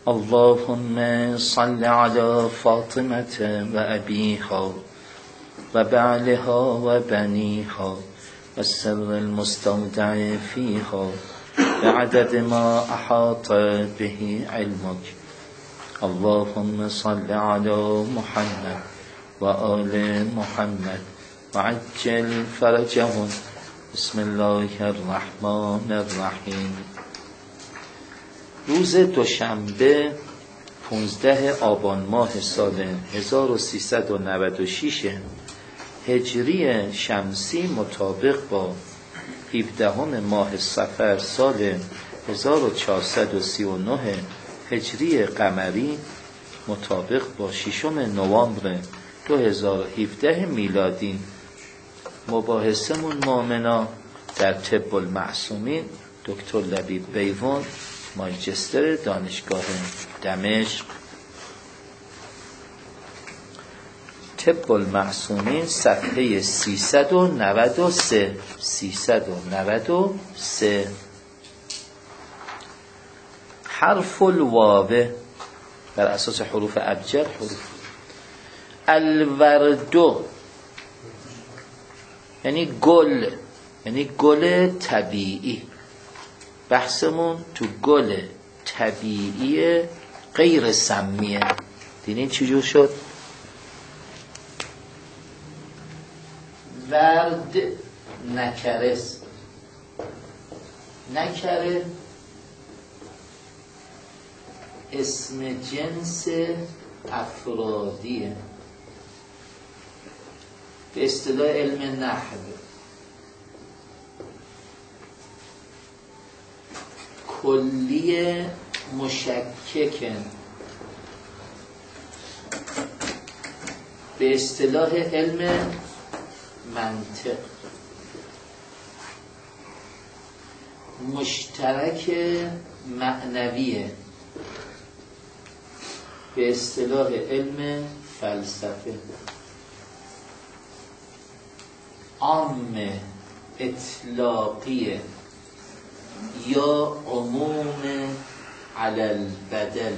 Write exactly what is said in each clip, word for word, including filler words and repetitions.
اللهم صل على فاطمة وأبيها وبعلها وبنيها والسر المستودع فيها بعدد ما أحاط به علمك. اللهم صل على محمد وآل محمد وعجل فرجهم. بسم الله الرحمن الرحیم. روز دوشنبه پانزده آبان ماه سال هزار و سیصد و نود و شش هجری شمسی مطابق با هفدهم ماه صفر سال هزار و چهارصد و سی و نه هجری قمری مطابق با ششم نوامبر دو هزار و هفده میلادی مباحثمون مؤمنا در طب المعصومین دکتر لبیب بیوان مانچستر دانشگاه دمشق. طب المعصومین صفحه سیصد و نود و سه سیصد و نود و سه. حرف الواو بر اساس حروف ابجد حروف الوردو یعنی گل، یعنی گل طبیعی. بحثمون تو گل طبیعی غیر سمیه. دیدین چجور شد؟ ورد نکره است. نکره اسم جنس افرادیه به اصطلاح علم نحو. کلی مشکک به اصطلاح علم منطق. مشترک معنویه به اصطلاح علم فلسفه. عام اطلاقیه یا عموم علی البدل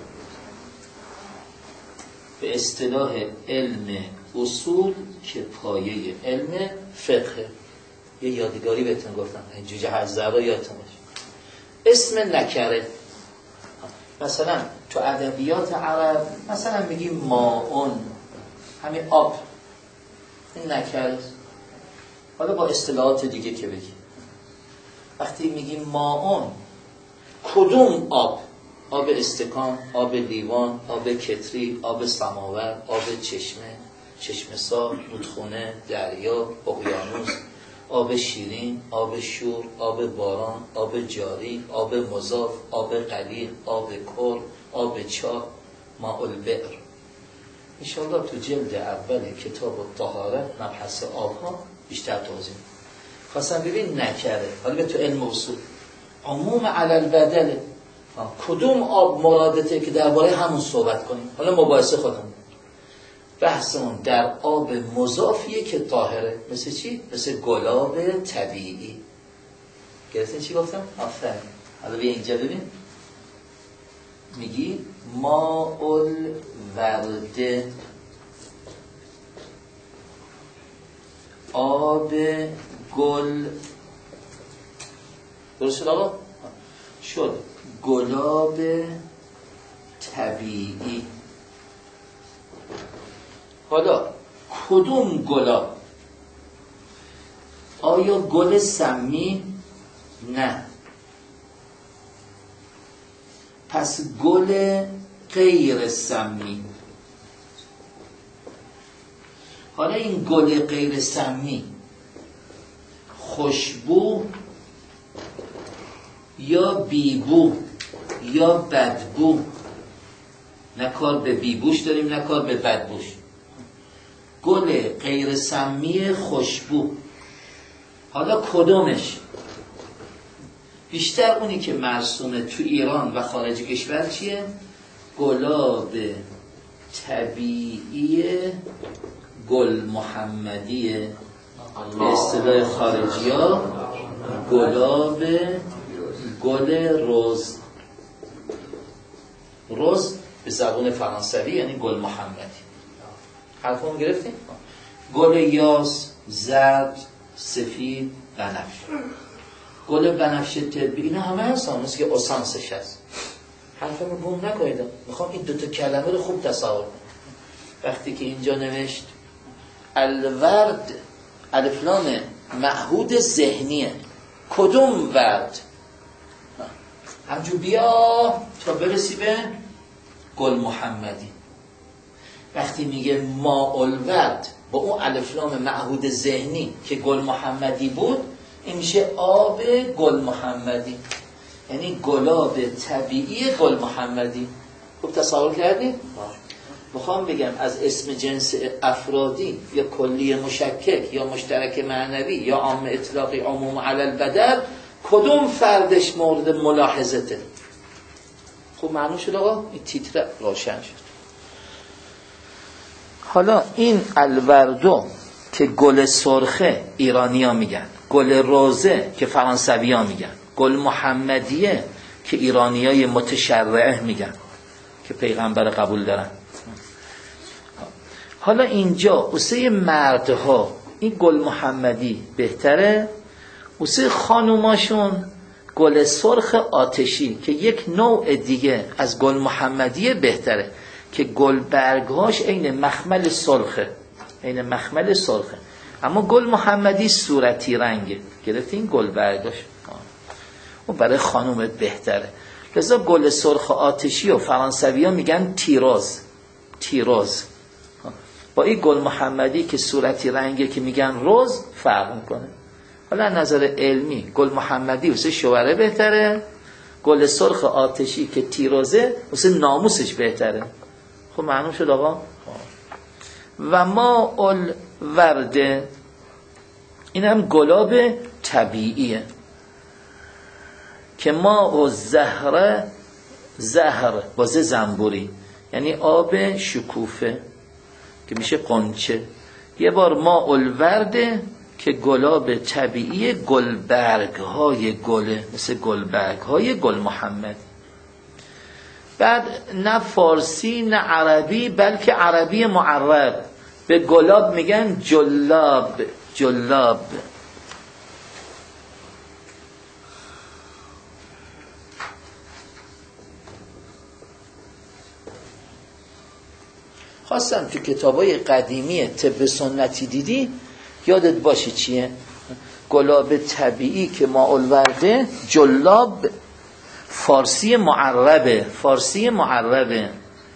به اصطلاح علم اصول که پایه علم فقه. یه یادگاری بهتون گفتم جوجه هزارا یادتون باشه. اسم نکره مثلا تو ادبیات عرب مثلا میگیم ماءون، همین آب، این نکره. حالا با اصطلاحات دیگه که بگیم وقتی میگیم ماءون کدوم آب؟ آب استکان، آب لیوان، آب کتری، آب سماور، آب چشمه، چشمه سار، رودخونه، دریا، اقیانوس، آب شیرین، آب شور، آب باران، آب جاری، آب مضاف، آب قلیل، آب کل، آب چاه، ماء البئر. انشاءالله تو جلد اول کتاب الطهارت مبحث آبها بیشتر توضیح. خواستم ببین نکره. حالا به تو علم اصول عموم علی البدل کدوم آب مرادته که درباره همون صحبت کنیم. حالا مباحثه خودمون بحثمون در آب مضافیه که طاهره. مثل چی؟ مثل گلاب طبیعی. گرفتین چی گفتم؟ آفرین. حالا بیا اینجا ببین میگی ماء الورد آب گل. درست شد آقا؟ شد گلاب طبیعی. حالا کدوم گلاب؟ آیا گل سمی؟ نه. پس گل غیر سمی. حالا این گل غیر سمی خوشبو یا بیبو یا بدبو؟ نه کار به بیبوش داریم نه کار به بدبوش. گل غیر سمی خوشبو. حالا کدومش؟ بیشتر اونی که مرسومه تو ایران و خارج کشور چیه؟ گلاب طبیعی گل محمدیه. به اصطلاح خارجی ها گلاب گل روز. روز به زبان فرانسوی یعنی گل محمدی. حرفمون گرفتیم؟ گل یاس، زرد، سفید، بنفش. گل بنفشه طبی اینا همه هستن، مثل که اسانسش هست. حرفمو گم نکنید، میخوام این دوتا کلمه رو خوب تصور کنم. وقتی که اینجا نوشت الورد الفلام معهود ذهنیه، کدوم ورد؟ همجور بیا تا برسی به گل محمدی. وقتی میگه ما الورد با اون الفلام معهود ذهنی که گل محمدی بود، این میشه آب گل محمدی، یعنی گلاب طبیعی گل محمدی. خوب تصور کردید؟ میخوام بگم از اسم جنس افرادی یا کلی مشکک یا مشترک معنوی یا عام اطلاقی عموم علی البدر کدوم فردش مورد ملاحظته؟ خوب معلوم شد آقا؟ این تیتر روشن شد. حالا این الوردو که گل سرخه ایرانی ها میگن، گل روزه که فرانسوی ها میگن، گل محمدیه که ایرانی های متشرعه میگن که پیغمبر قبول دارن. حالا اینجا واسه مردها این گل محمدی بهتره، واسه خانوماشون گل سرخ آتشی که یک نوع دیگه از گل محمدی بهتره که گل برگهاش عین مخمل سرخه، عین مخمل سرخه، اما گل محمدی صورتی رنگه. گرفتین؟ گل برگاش اون برای خانومت بهتره. لذا گل سرخ آتشی و فرانسوی ها میگن تیروز، تیروز با این گل محمدی که صورتی رنگه که میگن روز فرق میکنه. حالا نظر علمی گل محمدی واسه شوهره بهتره، گل سرخ آتشی که تیروزه واسه ناموسش بهتره. خب معلوم شد آقا؟ و ما الورده این هم گلاب طبیعیه که ما و زهره، زهر بازه زنبوری یعنی آب شکوفه که میشه قنچه. یه بار ما الورده که گلاب طبیعی گلبرگ های گله، مثل گلبرگ های گل محمد. بعد نه فارسی نه عربی بلکه عربی معرب به گلاب میگن جلاب، جلاب. خواستم تو کتابای قدیمی طب سنتی دیدی یادت باشه چیه؟ گلاب طبیعی که ما الورده جلاب، فارسی معربه، فارسی معربه.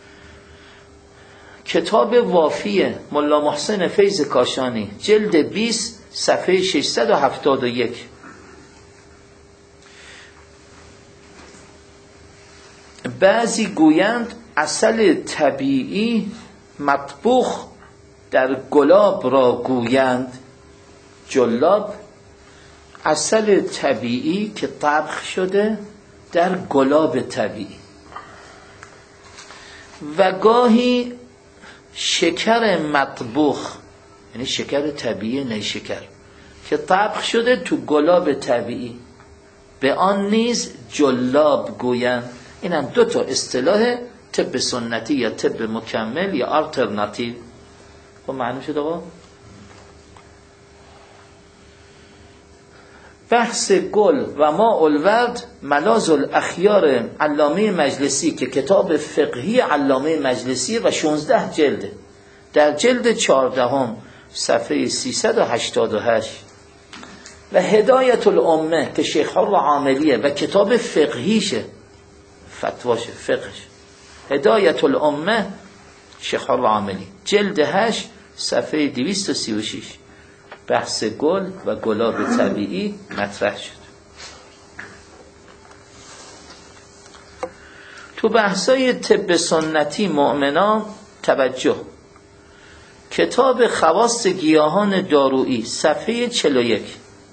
کتاب وافیه ملا محسن فیض کاشانی جلد بیست صفحه ششصد و هفتاد و یک. بعضی گویند عسل طبیعی مطبوخ در گلاب را گویند جلاب، عسل طبیعی که طبخ شده در گلاب طبیعی. و گاهی شکر مطبوخ یعنی شکر طبیعی نیشکر که طبخ شده تو گلاب طبیعی، به آن نیز جلاب گویند. این هم دو تا اصطلاح طب سنتی یا طب مکمل یا آلترناتیو. خب معلوم شد آقا؟ بحث گل و ما الورد ملاذ الاخیار علامه مجلسی که کتاب فقهی علامه مجلسی و شانزده جلده، در جلد چهاردهم صفحه سیصد و هشتاد و هشت. و هدایت الامه که شیخ حر عاملیه و کتاب فقهیشه، فتواشه، فقهش. هدایت الامه شیخ حر عاملی جلد هشت صفحه دویست و سی و شش. بحث گل و گلاب طبیعی مطرح شد. تو بحثای طب سنتی مؤمنان توجه، کتاب خواص گیاهان دارویی صفحه چهل و یک.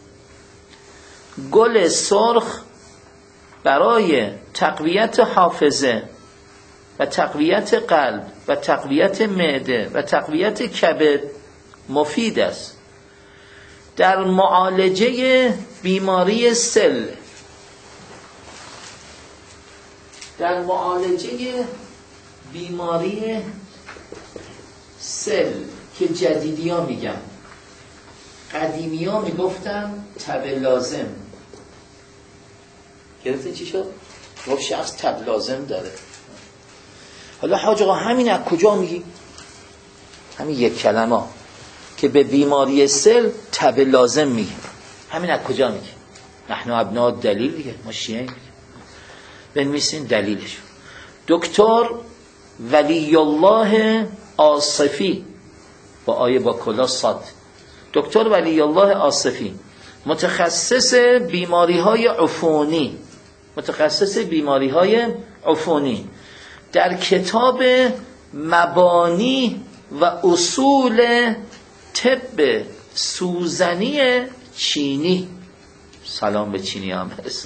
گل سرخ برای تقویت حافظه و تقویت قلب و تقویت معده و تقویت کبد مفید است. در معالجه بیماری سل، در معالجه بیماری سل که جدیدی ها میگم، قدیمی ها میگفتن تب لازم. گرفتین چی شد؟ گفت شخص تب لازم داره. حالا حاج آقا همین از کجا میگی؟ همین یک کلمه که به بیماری سل تب لازم میگی، همین از کجا میگی؟ نحن ابناء دلیل دیگه، ما شیعه میگیم. بنویسین دلیلش. دکتر ولی الله آصفی با آیه با کلا صاد، دکتر ولی الله آصفی متخصص بیماری های عفونی، متخصص بیماری های عفونی در کتاب مبانی و اصول طب سوزنی چینی، سلام به چینی هم هست،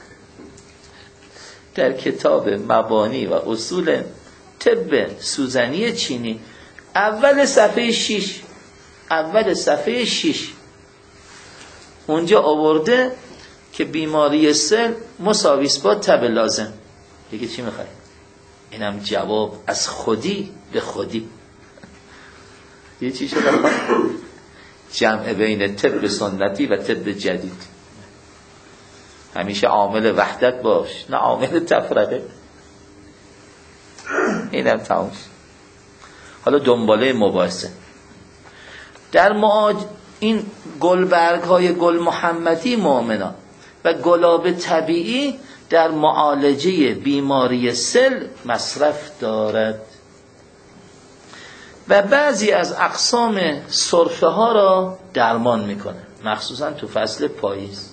در کتاب مبانی و اصول طب سوزنی چینی اول صفحه شش، اول صفحه شش اونجا آورده که بیماری سل مساویس با تب لازم. دیگه چی میخوای؟ اینم جواب از خودی به خودی. یه چی شده؟ جمع بین طب سنتی و طب جدید. همیشه عامل وحدت باش، نه عامل تفرقه. اینم تموم. حالا دنباله مباحثه در معاج این گلبرگ های گل محمدی مؤمنان و گلاب طبیعی در معالجه بیماری سل مصرف دارد و بعضی از اقسام سرفه ها را درمان میکنه، مخصوصا تو فصل پاییز.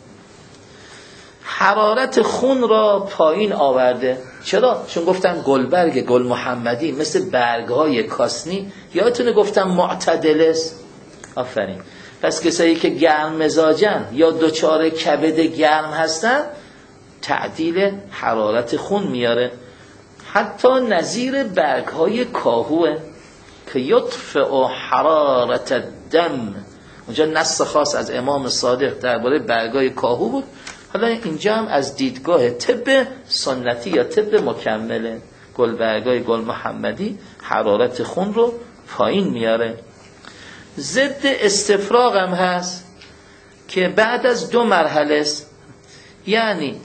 حرارت خون را پایین آورده. چرا؟ چون گفتم گلبرگ گل محمدی مثل برگ‌های کاسنی، یادتونه گفتم معتدل است. آفرین. پس کسایی که گرم مزاجن یا دچار کبد گرم هستن تعدیل حرارت خون میاره. حتی نظیر برگ‌های کاهوه که یطفئ حرارت الدم. اونجا نص خاص از امام صادق درباره برگ‌های کاهو بود. حالا اینجا هم از دیدگاه طب سنتی یا طب مکمله، گلبرگای گل محمدی حرارت خون رو پایین میاره. ضد استفراغ هم هست که بعد از دو مرحله است، یعنی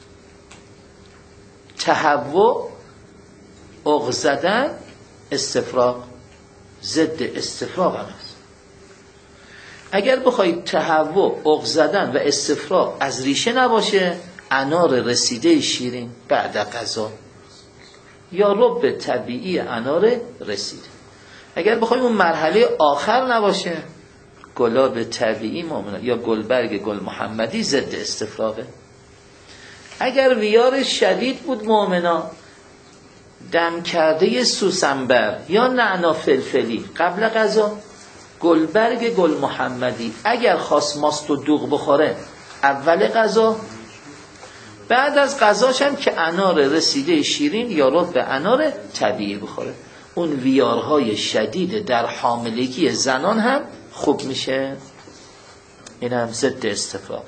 تهوع، عق زدن، استفراغ. ضد استفراغ هم هست. اگر بخواید تهوع، عق زدن و استفراغ از ریشه نباشه، انار رسیده شیرین بعد غذا یا رب طبیعی انار رسیده. اگر بخواید اون مرحله آخر نباشه، گلاب طبیعی مؤمنه یا گلبرگ گل محمدی ضد استفراغه. اگر ویار شدید بود مؤمنا، دم کرده سوسنبر یا نعنا فلفلی قبل غذا، گلبرگ گل محمدی اگر خواست ماست و دوغ بخوره اول غذا، بعد از غذاش هم که انار رسیده شیرین یا رب انار طبیعی بخوره. اون ویارهای شدید در حاملگی زنان هم خوب میشه. این هم ضد استفراغ.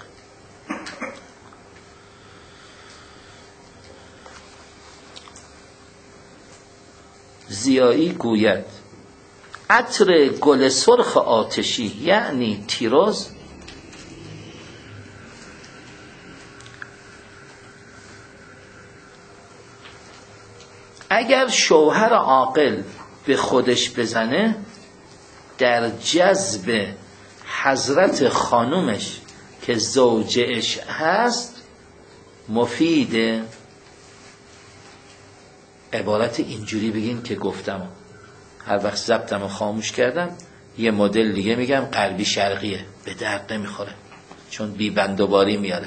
زیایی گوید عطر گل سرخ آتشی یعنی تیروز اگر شوهر عاقل به خودش بزنه، در جذب حضرت خانومش که زوجش هست مفیده. عبارت اینجوری بگین که گفتم، هر وقت ضبطم رو خاموش کردم یه مدل دیگه میگم غربی شرقیه، به درد نمیخوره چون بی بندوباری میاره.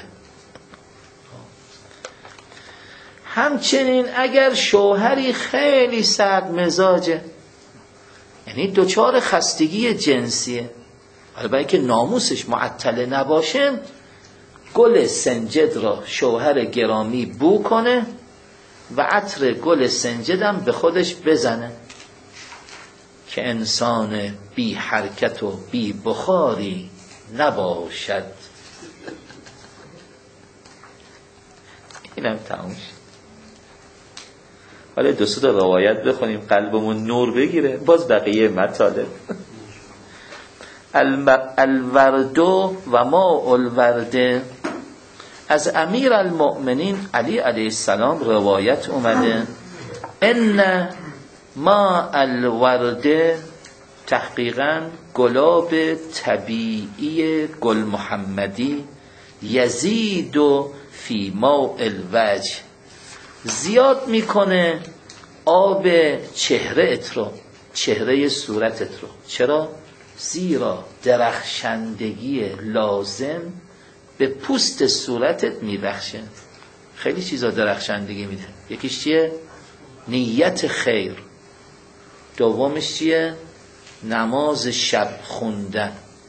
همچنین اگر شوهری خیلی سرد مزاجه، یعنی دچار خستگی جنسیه، حالا برای که ناموسش معطل نباشه، گل سنجد را شوهر گرامی بو کنه و عطر گل سنجدم به خودش بزنه که انسان بی حرکت و بی بخاری نباشد. اینم تموم شد. حالا دو سه تا روایت بخونیم قلبمون نور بگیره، باز بقیه مطالب. الوردو و ما الورده، از امیر المؤمنین علی علیه السلام روایت اومده ان ما الورده، تحقیقاً گلاب طبیعی گل محمدی، یزید و فی ماء الوجه، زیاد میکنه آب چهره ات رو، چهره صورتت رو. چرا؟ زیرا درخشندگی لازم به پوست صورتت میبخشه. خیلی چیزا درخشندگی میده. یکیش چیه؟ نیت خیر. دومش چیه؟ نماز شب خوندن.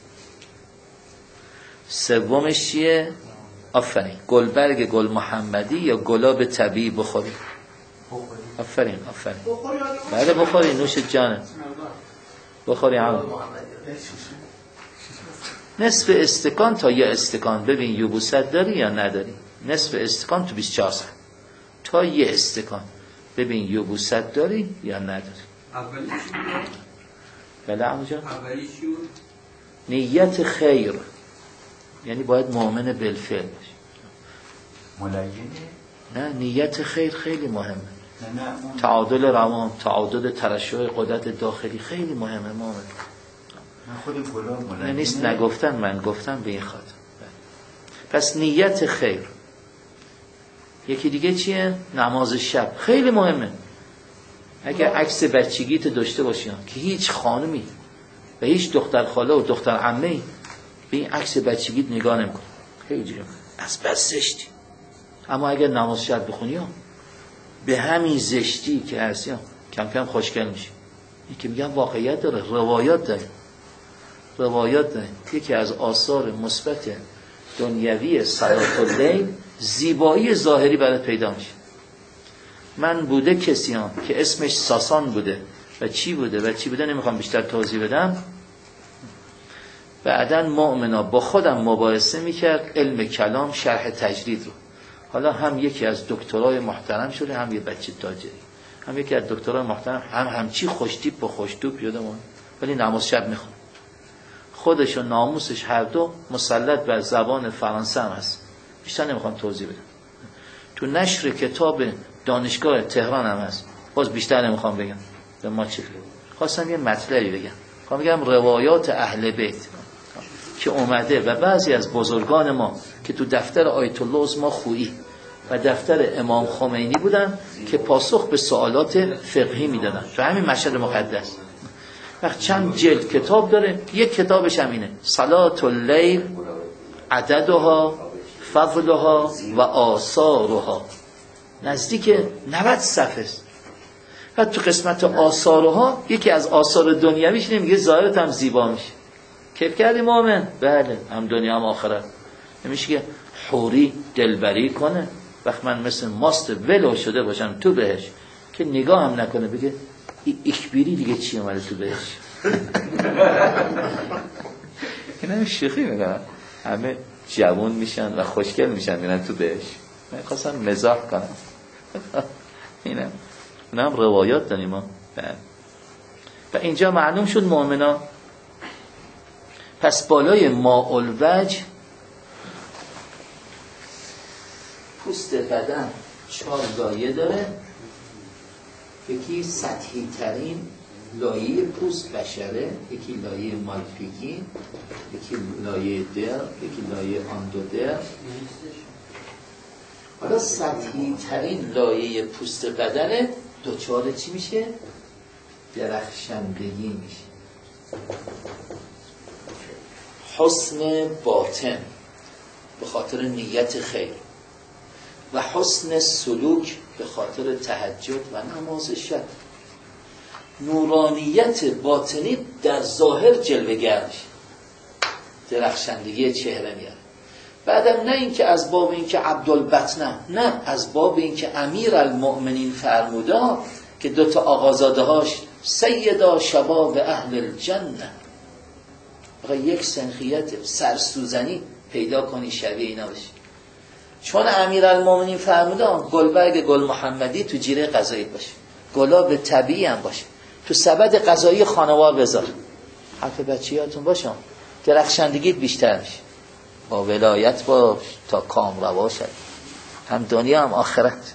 سومش چیه؟ آفرین، گلبرگ گل محمدی یا گلاب طبیعی بخوری. آفرین آفرین. بله بخوری، نوش جانه. بخوری هم نصف استکان تا یه استکان. ببین یبوست داری یا نداری. نصف استکان تو بیست و چهار ساعت تا یه استکان. ببین یبوست داری یا نداری. اولیش بله همونجا اولیش نیت خیر، یعنی باید مؤمن بالفعل باشی. ملینه؟ نه، نیت خیر خیلی مهمه. نه نه تعادل روان، تعادل ترشح قدرت داخلی خیلی مهمه مؤمن. من خود گلاب ملینه نیست نگفتن، من گفتم به این خاطر. پس نیت خیر. یکی دیگه چیه؟ نماز شب خیلی مهمه. اگر عکس بچگیت داشته باشی که هیچ خانمی و هیچ دختر خاله و دختر عمه‌ای به این عکس بچگیت نگاه نمی‌کنه، خیلی جوری از بس زشتی. اما اگر نماز شب بخونی به همین زشتی که هستی کم کم خوشگل میشی. این که میگم واقعیت داره، روایات داره. روایات داره. یکی از آثار مثبت دنیوی صلاة اللیل زیبایی ظاهری برات پیدا میشه. من بوده کسی هم که اسمش ساسان بوده و چی بوده و چی بوده نمیخوام بیشتر توضیح بدم. بعداً مؤمنا با خودم مباحثه میکرد علم کلام شرح تجرید رو. حالا هم یکی از دکترای محترم شده، هم یه بچه تاجری، هم یکی از دکترای محترم، هم همچی خوشتیپ و خوشتوپ یادمون، ولی نماز شب میخونه. خودش و ناموسش هر دو مسلط بر زبان فرانسه هم هست. بیشتر نمیخوام توضیح بدم. تو نشر کتاب دانشگاه تهران هم هست. باز بیشتر نمیخوام بگم. به ما چه خواستم یه مطلبی بگم. میخوام بگم روایات اهل بیت که اومده و بعضی از بزرگان ما که تو دفتر آیت الله عثمان خویی و دفتر امام خمینی بودن که پاسخ به سوالات فقهی میدادن تو همین مشهد مقدس. وقت چند جلد کتاب داره، یک کتابش همینه، صلاة اللیل عددها فضلها و آثارها، نزدیک نود صفحه است. و تو قسمت آثارها یکی از آثار دنیویش نمیگه ظاهرت هم زیبا میشه. کیف کردی مؤمن؟ بله، هم دنیا هم آخرت. نمیشه که حوری دلبری کنه وقت من مثل ماست ولو شده باشم تو بهش که نگاه هم نکنه بگه اکبری دیگه چی اومده تو بهش. این هم شوخی میکنم، همه جوان میشن و خوشگل میشن میرن تو بهش. من خواستم مزاح کنم. اینم اونم روایات داریم ما. و اینجا معلوم شد مؤمنا پس بالای ماء الوجه پوست بدن چهار لایه داره. یکی سطحی ترین لایه پوست بشره، یکی لایه مالپیکی، یکی لایه در، یکی لایه آندودر. حالا سطحی ترین لایه پوست بدن دوچار چی میشه؟ درخشندگی میشه. حسن باطن به خاطر نیت خیر و حسن سلوک به خاطر تهجد و نماز شب. نورانیت باطنی در ظاهر جلوه‌گر میشه، درخشندگی چهره میاره. بعدم نه این که از باب این که عبدالبطنه، نه، از باب این که امیر المؤمنین فرمودا که دوتا آقازاده هاش سیدا شباب اهل الجنه، بقیه یک سنخیت سرسوزنی پیدا کنی شبیه اینا بشی. چون امیرالمومنین فرمودن گلبرگ گل محمدی تو جیره غذایی باشه، گلاب طبیعی هم باشه، تو سبد غذایی خانوار بذار. حرف بچیاتون باشه، درخشندگیت بیشتر میشه. با ولایت باش تا کام روا شد، هم دنیا هم آخرت.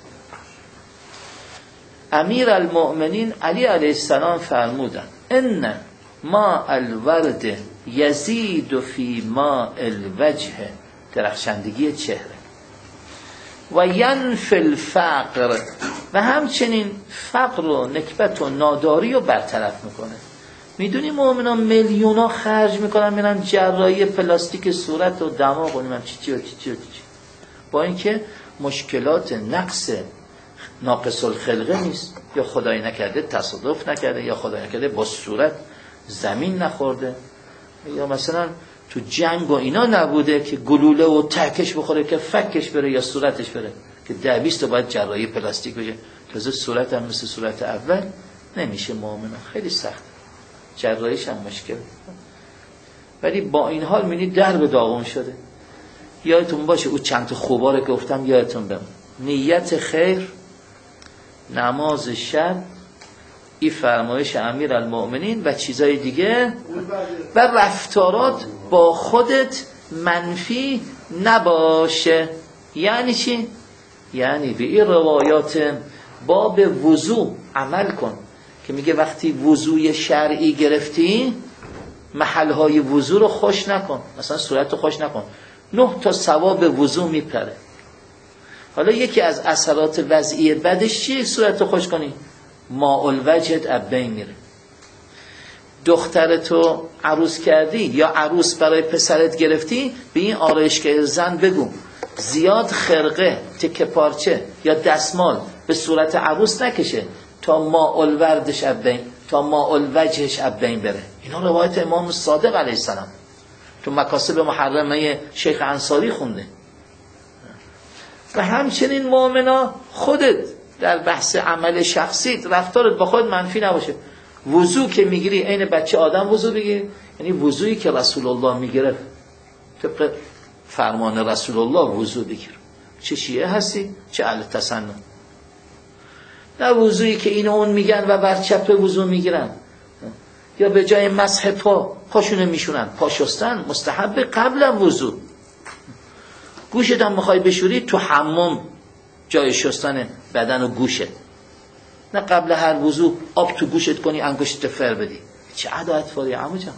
امیرالمؤمنین علی علیه السلام فرمودن ان ما الورد یزید فی ما الوجه، درخشندگی چهره، و ینفی الفقر، و همچنین فقر و نکبت و ناداری رو برطرف میکنه. میدونی مؤمنان میلیونا خرج میکنن میرن جراحی پلاستیک صورت و دماغ و نمیدونم چی چی و چی چی و چی، با اینکه مشکلات نقص ناقص الخلقه نیست، یا خدای نکرده تصادف نکرده، یا خدای نکرده با صورت زمین نخورده، یا مثلا تو جنگ و اینا نبوده که گلوله و تکش بخوره که فکش بره یا صورتش بره، که ده بیست تا باید جراحی پلاستیک بشه. تازه صورت هم مثل صورت اول نمیشه مؤمنان، خیلی سخت، جراحیش هم مشکل. ولی با این حال می‌بینید در به داغون شده. یادتون باشه او چند تا خوبا رو که گفتم یادتون بمونه: نیت خیر، نماز شب، این فرمایش امیرالمؤمنین و چیزای دیگه، و رفتارات با خودت منفی نباشه. یعنی چی؟ یعنی به این روایات باب وضو عمل کن که میگه وقتی وضوی شرعی گرفتی محلهای وضو رو خوش نکن، مثلا صورت رو خوش نکن، نه تا ثواب وضو میپره. حالا یکی از اثرات وضعی بدش چیه؟ صورت رو خوش کنی، ماء الوجهت از بین میره. دخترتو عروس کردی یا عروس برای پسرت گرفتی، به این آرایشگر زن بگو زیاد خرقه، تکه پارچه یا دستمال به صورت عروس نکشه تا ماء الوردش از بین، تا ماء الوجهش از بین بره. اینا روایت امام صادق علیه السلام تو مکاسب محرمه شیخ انصاری خونده. و همچنین مؤمنا خودت در بحث عمل شخصیت رفتارت با خود منفی نباشه. وضو که میگیری عین بچه آدم وضو بگیر، یعنی وضویی که رسول الله میگرفت طبق فرمان رسول الله وضو بگیر. چه شیعه هستی چه اهل تسنن، نه وضویی که این اون میگن و بر چپ وضو میگیرن، یا به جای مسح پا پاشونه میشونن. پا شستن مستحب قبل وضو. گوشت هم میخوای بشوری تو حمام جای شستن بدن و گوشت، نه قبل هر وضو آب تو گوشت کنی انگشت فر بدی. چه عادت فاری عمو جان.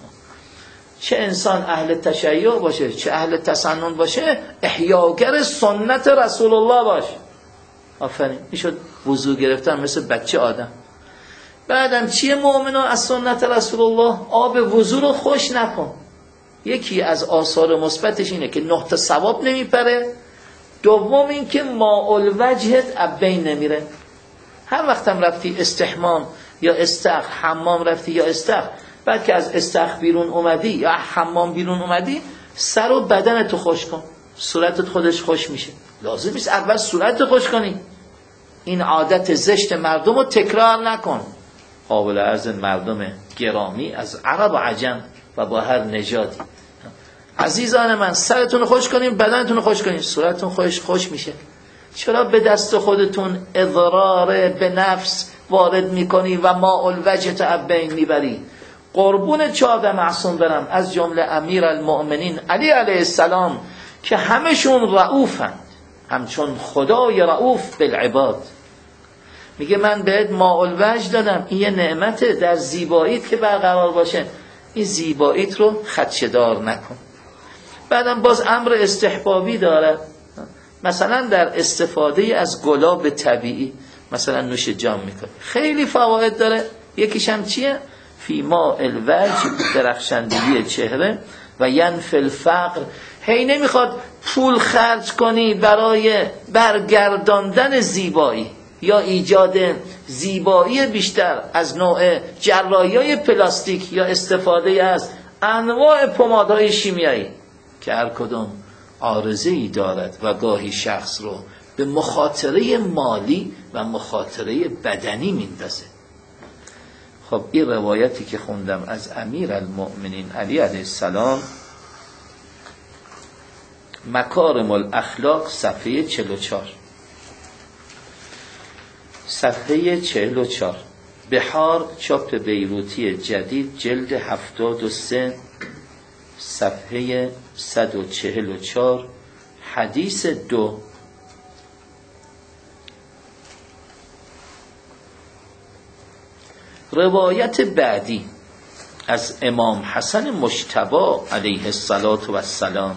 چه انسان اهل تشیع باشه چه اهل تسنن باشه احیاگر سنت رسول الله باشه. آفرین، میشد وضو گرفتن مثل بچه آدم. بعدم چیه مؤمنان از سنت رسول الله؟ آب وضو رو خوش نکن. یکی از آثار مثبتش اینه که نه تا ثواب نمیپره. دوم این که ماء الوجهت از بین نمیره. هر وقتم رفتی استحمام یا استخ، حمام رفتی یا استخ، بعد که از استخ بیرون اومدی یا حمام بیرون اومدی، سر و بدنتو خوش کن، صورتت خودش خوش میشه. لازم نیست اول صورتت خوش کنی. این عادت زشت مردم رو تکرار نکن. قابل عرض مردم گرامی از عرب و عجم و با هر نژادی، عزیزان من، سرتون رو خوش کنین، بدنتون رو خوش کنین، صورتتون خوش خوش میشه. چرا به دست خودتون اضرار به نفس وارد میکنی و ماء الوجه از بین میبری؟ قربون چهارده معصوم برم، از جمله امیرالمؤمنین علی علیه السلام که همشون رؤوفند، همچون خدای رؤوف بالعباد. میگه من بهت ماء الوجه دادم، این یه نعمته در زیباییت که برقرار باشه، این زیباییت رو خدشه‌دار نکن. بعدم باز امر استحبابی داره، مثلا در استفاده از گلاب طبیعی، مثلا نوش جام میکنه، خیلی فواید داره. یکیش هم چیه؟ فی ماء الوجه، درخشندگی چهره، و ینفی الفقر. هی نمیخواد پول خرج کنی برای برگرداندن زیبایی یا ایجاد زیبایی بیشتر از نوع جراحی‌های پلاستیک یا استفاده از انواع پمادهای شیمیایی که هر کدوم عارضه‌ای دارد و گاهی شخص رو به مخاطره مالی و مخاطره بدنی میندازه. خب این روایتی که خوندم از امیرالمؤمنین علی علیه السلام مکارم الاخلاق صفحه چهل و چهار. صفحه چهل و چهار. بحار چاپ بیروتی جدید جلد هفتاد و سه صفحه صد و چهل و چهار حدیث دو. روایت بعدی از امام حسن مجتبی علیه السلام: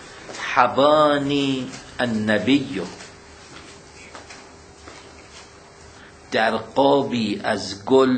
حبانی النبی، در قابی از گل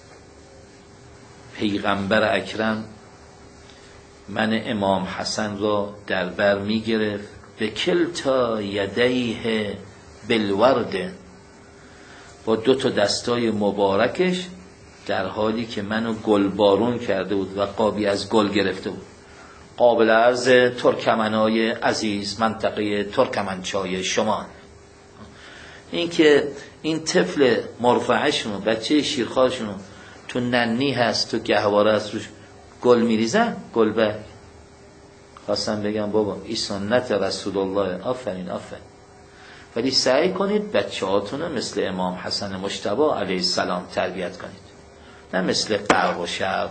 پیغمبر اکرم من امام حسن را در بر می گرفت، به کلتا یدیه بالورد، با دو تا دستای مبارکش در حالی که منو گل بارون کرده بود و قابی از گل گرفته بود. قابل عرض ترکمنای عزیز، منطقه ترکمنچای شما. این که این طفل مرفعشون، بچه شیرخوارشون تو ننی هست، تو گهواره هست، روش گل میریزن، گل برگ. خواستم بگم بابا این سنت رسول الله، آفرین آفرین. ولی سعی کنید بچه هاتونو مثل امام حسن مجتبی علیه السلام تربیت کنید، نه مثل غرب و شرق.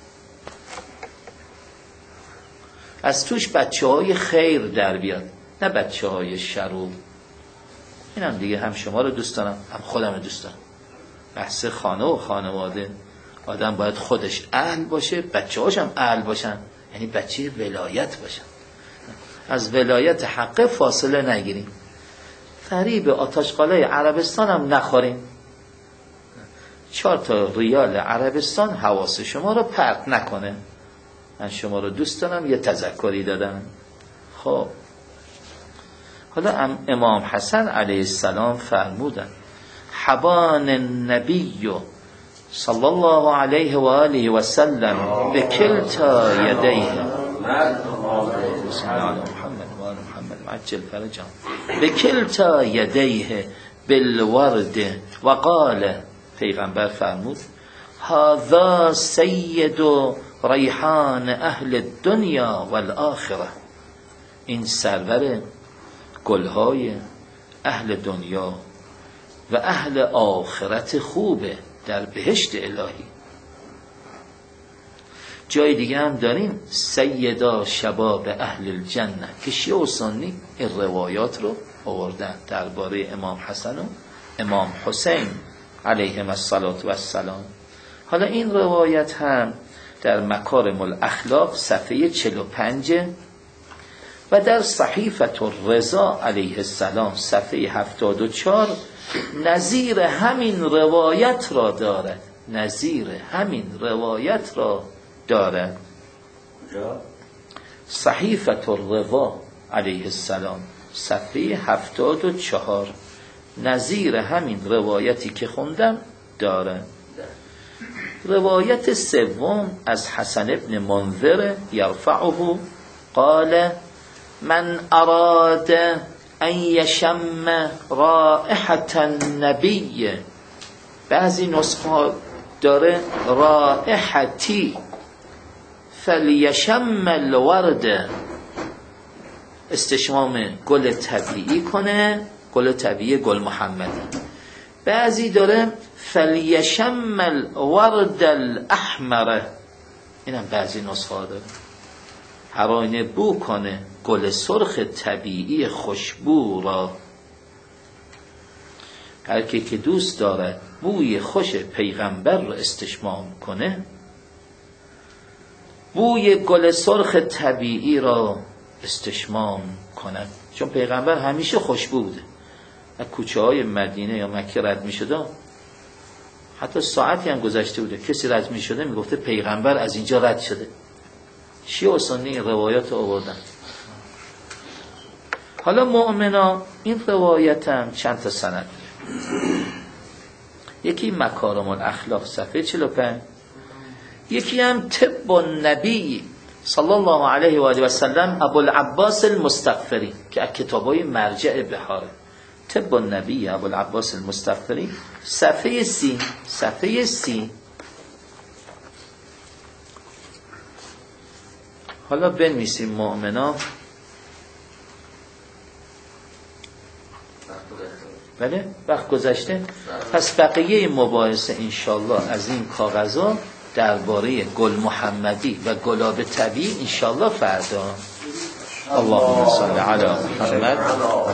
از توش بچه های خیر در بیاد، نه بچه های شروع. اینم دیگه هم شما رو دوست دارم، هم خودم رو دوست دارم. بحث خانه و خانواده، آدم باید خودش اهل باشه، بچه هاش هم اهل باشن، یعنی بچه ولایت باشن. از ولایت حق فاصله نگیریم، فریب آتشقاله عربستان هم نخوریم. چهار تا ریال عربستان حواس شما رو پرت نکنه. من شما رو دوست دارم، یه تذکری دادم. خب حالا امام حسن علیه السلام فرمودن: حبان النبی صلی الله علیه و آله و سلم به کلتا یدیه، عجل فرجان، به کلتا یدیه بالورد و قال، پیغمبر فرمود: هذا سید ریحان اهل الدنیا والآخره، این سرور گلهای اهل دنیا و اهل آخرت خوبه در بهشت الهی. جای دیگه هم داریم سیدا شباب اهل الجنه، که شیعه و سنی این روایات رو آوردن درباره امام حسن و امام حسین علیهم السلام. حالا این روایت هم در مکارم الاخلاق صفحه چهل و پنج و در صحیفه الرضا علیه السلام صفحه هفتاد و چهار نظیر همین روایت را دارد. نظیر همین روایت را دارد. صحیفه الرضا علیه السلام صفحه هفتاد و چهار نظیر همین روایتی که خوندم دارد. روایت سوم از حسن ابن منذر یرفعه قال: من اراد ان یشم رائحة النبی، بعضی نسخه داره رائحتی، فلیشم الورد، استشمام گل طبیعی کنه، گل طبیعی گل محمدی. بعضی داره فلیشم الورد الاحمر، اینم بعضی نسخه داره هر آینه بو کنه گل سرخ طبیعی خوشبو را. هر کی که دوست داره بوی خوش پیغمبر رو استشمام کنه، بوی گل سرخ طبیعی را استشمام کند. چون پیغمبر همیشه خوشبو بوده. از کوچه های مدینه یا مکه رد می شده، حتی ساعتی هم گذشته بوده، کسی رد می شده می گفته پیغمبر از اینجا رد شده. شیعه و سنی روایات آوردن. حالا مؤمنا این روایت هم چند تا سند، یکی مکارم الاخلاق صفحه چهل و پنج، یکی هم طب النبی صلی الله علیه و آله و سلم ابوالعباس المستغفری که از کتابای مرجع بحاره. طب النبی ابوالعباس المستغفری صفحه سی صفحه سی. حالا بنویسیم مؤمنا بله وقت گذشته. پس بقیه مباحث انشالله از این کاغذها درباره گل محمدی و گلاب طبیعی انشالله فردا. اللهم صل علی محمد.